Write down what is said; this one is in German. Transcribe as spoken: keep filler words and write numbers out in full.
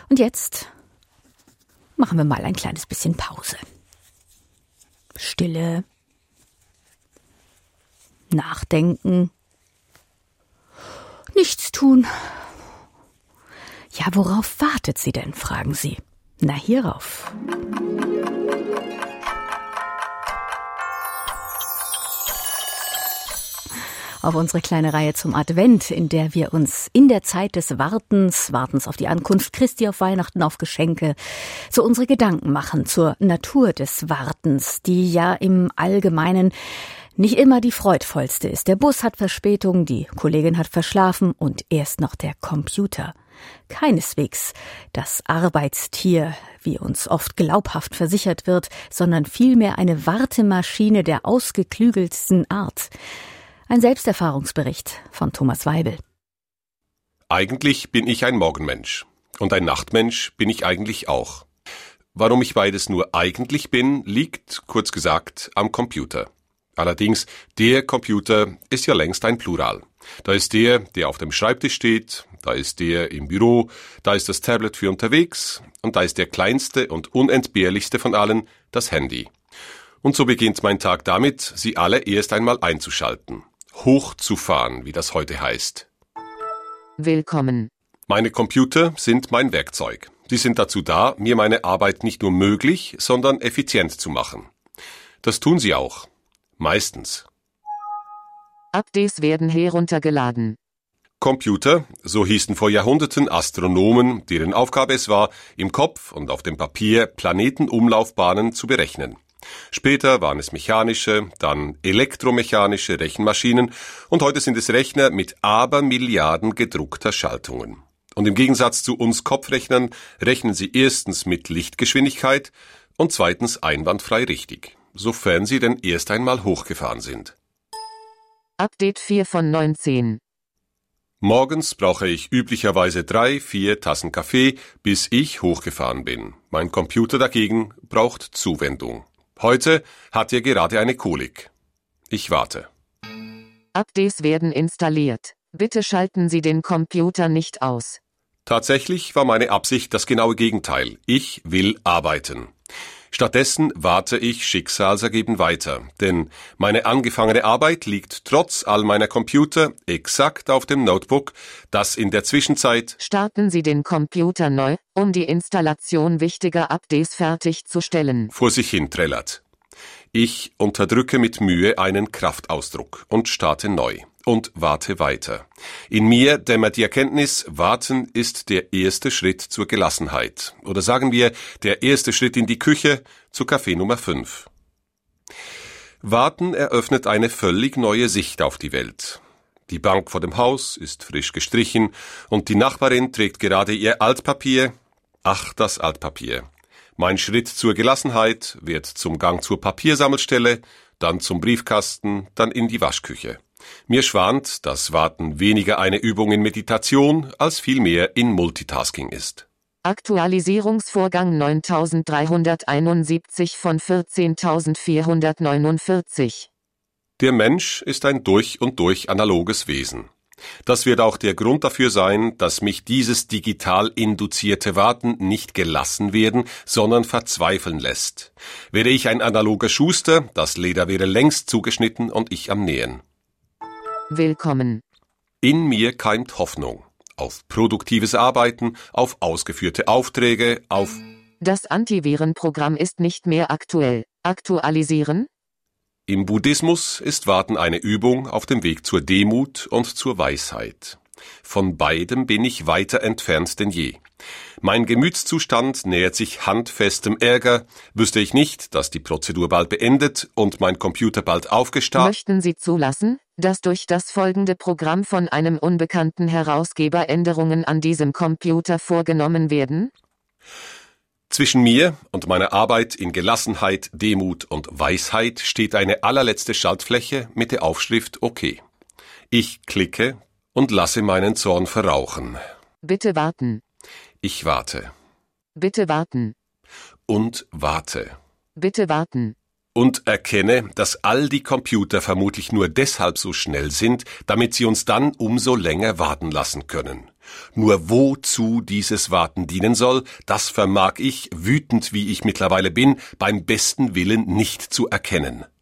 Und jetzt machen wir mal ein kleines bisschen Pause. Stille. Nachdenken. Nichts tun. Ja, worauf wartet sie denn, fragen Sie. Na, hierauf. Auf unsere kleine Reihe zum Advent, in der wir uns in der Zeit des Wartens, Wartens auf die Ankunft Christi, auf Weihnachten, auf Geschenke, so unsere Gedanken machen zur Natur des Wartens, die ja im Allgemeinen nicht immer die freudvollste ist. Der Bus hat Verspätung, die Kollegin hat verschlafen und erst noch der Computer. Keineswegs das Arbeitstier, wie uns oft glaubhaft versichert wird, sondern vielmehr eine Wartemaschine der ausgeklügelsten Art. Ein Selbsterfahrungsbericht von Thomas Weibel. Eigentlich bin ich ein Morgenmensch. Und ein Nachtmensch bin ich eigentlich auch. Warum ich beides nur eigentlich bin, liegt, kurz gesagt, am Computer. Allerdings, der Computer ist ja längst ein Plural. Da ist der, der auf dem Schreibtisch steht, da ist der im Büro, da ist das Tablet für unterwegs und da ist der kleinste und unentbehrlichste von allen, das Handy. Und so beginnt mein Tag damit, sie alle erst einmal einzuschalten. Hochzufahren, wie das heute heißt. Willkommen. Meine Computer sind mein Werkzeug. Die sind dazu da, mir meine Arbeit nicht nur möglich, sondern effizient zu machen. Das tun sie auch. Meistens. Updates werden heruntergeladen. Computer, so hießen vor Jahrhunderten Astronomen, deren Aufgabe es war, im Kopf und auf dem Papier Planetenumlaufbahnen zu berechnen. Später waren es mechanische, dann elektromechanische Rechenmaschinen und heute sind es Rechner mit Abermilliarden gedruckter Schaltungen. Und im Gegensatz zu uns Kopfrechnern rechnen sie erstens mit Lichtgeschwindigkeit und zweitens einwandfrei richtig, sofern sie denn erst einmal hochgefahren sind. Update vier von neunzehn. Morgens brauche ich üblicherweise drei, vier Tassen Kaffee, bis ich hochgefahren bin. Mein Computer dagegen braucht Zuwendung. Heute hat er gerade eine Kolik. Ich warte. Updates werden installiert. Bitte schalten Sie den Computer nicht aus. Tatsächlich war meine Absicht das genaue Gegenteil. Ich will arbeiten. Stattdessen warte ich schicksalsergebend weiter, denn meine angefangene Arbeit liegt trotz all meiner Computer exakt auf dem Notebook, das in der Zwischenzeit Starten Sie den Computer neu, um die Installation wichtiger Updates fertigzustellen. vor sich hin trällert. Ich unterdrücke mit Mühe einen Kraftausdruck und starte neu und warte weiter. In mir dämmert die Erkenntnis, warten ist der erste Schritt zur Gelassenheit. Oder sagen wir, der erste Schritt in die Küche zu Kaffee Nummer fünf. Warten eröffnet eine völlig neue Sicht auf die Welt. Die Bank vor dem Haus ist frisch gestrichen und die Nachbarin trägt gerade ihr Altpapier. Ach, das Altpapier. Mein Schritt zur Gelassenheit wird zum Gang zur Papiersammelstelle, dann zum Briefkasten, dann in die Waschküche. Mir schwant, dass Warten weniger eine Übung in Meditation als vielmehr in Multitasking ist. Aktualisierungsvorgang neuntausenddreihunderteinundsiebzig von vierzehntausendvierhundertneunundvierzig. Der Mensch ist ein durch und durch analoges Wesen. Das wird auch der Grund dafür sein, dass mich dieses digital induzierte Warten nicht gelassen werden, sondern verzweifeln lässt. Wäre ich ein analoger Schuster, das Leder wäre längst zugeschnitten und ich am Nähen. Willkommen. In mir keimt Hoffnung. Auf produktives Arbeiten, auf ausgeführte Aufträge, auf... Das Antivirenprogramm ist nicht mehr aktuell. Aktualisieren? Im Buddhismus ist Warten eine Übung auf dem Weg zur Demut und zur Weisheit. Von beidem bin ich weiter entfernt denn je. Mein Gemütszustand nähert sich handfestem Ärger, wüsste ich nicht, dass die Prozedur bald beendet und mein Computer bald aufgestartet... Möchten Sie zulassen, dass durch das folgende Programm von einem unbekannten Herausgeber Änderungen an diesem Computer vorgenommen werden? Zwischen mir und meiner Arbeit in Gelassenheit, Demut und Weisheit steht eine allerletzte Schaltfläche mit der Aufschrift OK. Ich klicke und lasse meinen Zorn verrauchen. Bitte warten. Ich warte. Bitte warten. Und warte. Bitte warten. Und erkenne, dass all die Computer vermutlich nur deshalb so schnell sind, damit sie uns dann umso länger warten lassen können. Nur wozu dieses Warten dienen soll, das vermag ich, wütend wie ich mittlerweile bin, beim besten Willen nicht zu erkennen.